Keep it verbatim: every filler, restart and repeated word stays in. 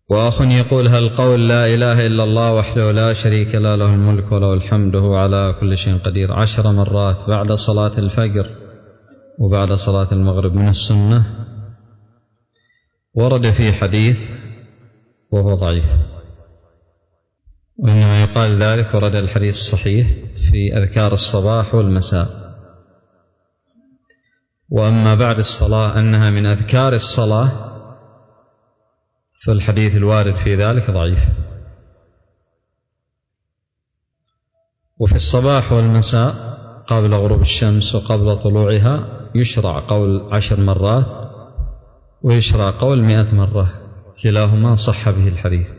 وأخ يقول: هل قول لا إله إلا الله وحده لا شريك له له الملك وله الحمد وهو على كل شيء قدير عشر مرات بعد صلاة الفجر وبعد صلاة المغرب من السنة؟ ورد فيه حديث وهو ضعيف، وإنما يقال ذلك ورد الحديث الصحيح في أذكار الصباح والمساء. وأما بعد الصلاة أنها من أذكار الصلاة فالحديث الوارد في ذلك ضعيف. وفي الصباح والمساء قبل غروب الشمس وقبل طلوعها يشرع قول عشر مرات ويشرع قول مئة مرة، كلاهما صح به الحديث.